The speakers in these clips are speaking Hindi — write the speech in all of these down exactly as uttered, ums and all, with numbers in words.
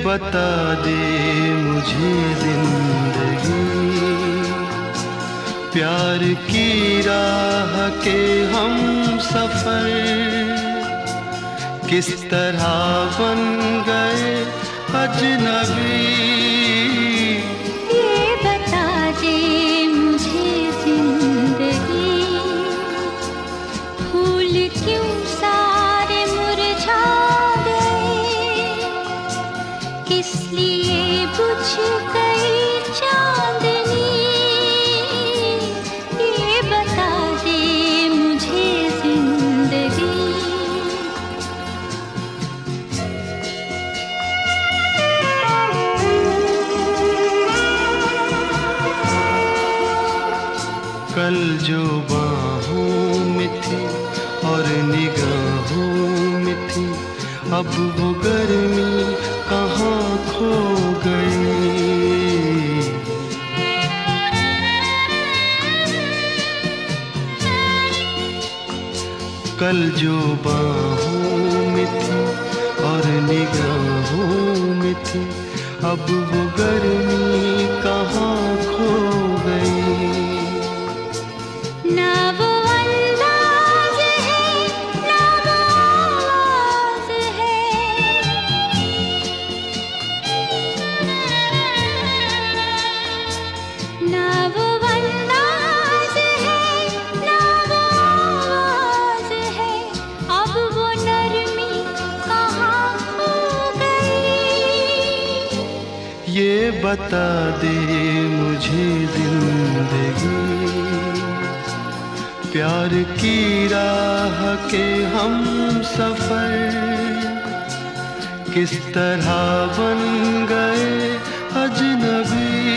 बता दे मुझे जिंदगी, प्यार की राह के हम सफर किस तरह बन गए अजनबी। ये बता दे मुझे जिंदगी, फूल क्यों सारे मुरझा गए, किस लिए बुझ गई चांदनी। ये बता दे मुझे जिंदगी। कल जो बाहों में थी और निगाहों में थी, अब वो गर्मी कहाँ खो गई। कल जो बाहों में थी और निगाहों में थी, अब वो गर्मी कहाँ खो गई। ना वो अंदाज है ना वो आवाज है, ना वो अंदाज है ना वो आवाज है, अब वो नरमी कहाँ खो गई। ये बता दे मुझे जिंदगी, प्यार की राह के हम सफर किस तरह बन गए अजनबी।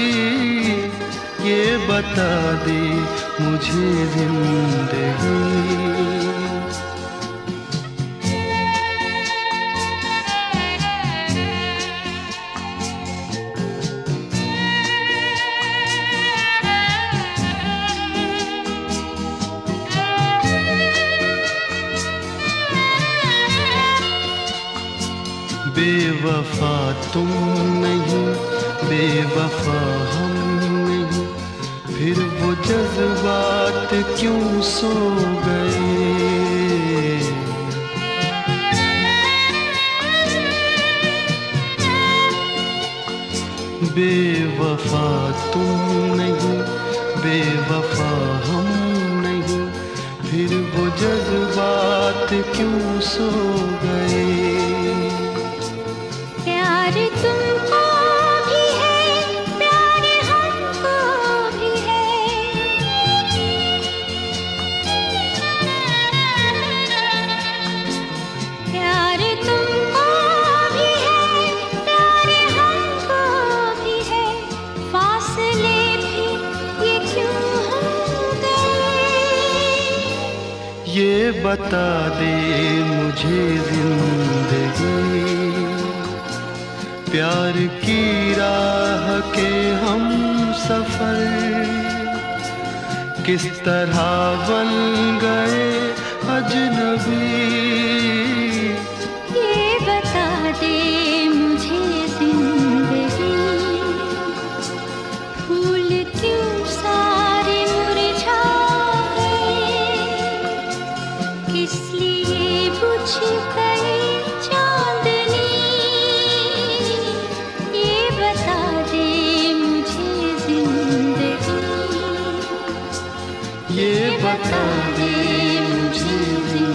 ये बता दे मुझे जिंदगी। बेवफा तुम नहीं, बेवफा हम नहीं, फिर वो जज्बात क्यों सो गए। बेवफा तुम नहीं, बेवफा हम नहीं, फिर वो जज्बात क्यों सो गए। प्यार तुमको भी है, प्यार हमको भी है, प्यार तुमको भी है, प्यार हमको भी है, फासले भी ये क्यों हो गए। ये बता दे मुझे जिंदगी, प्यार की राह के हम सफर किस तरह बन गए अजनबी। ये बता दे मुझे जिंदगी, फूल क्यों सारे मुरझा गए, किस लिए बुझ गई चांदनी। ये बता दे मुझे जिंदगी, ये बता दे मुझे जिंदगी।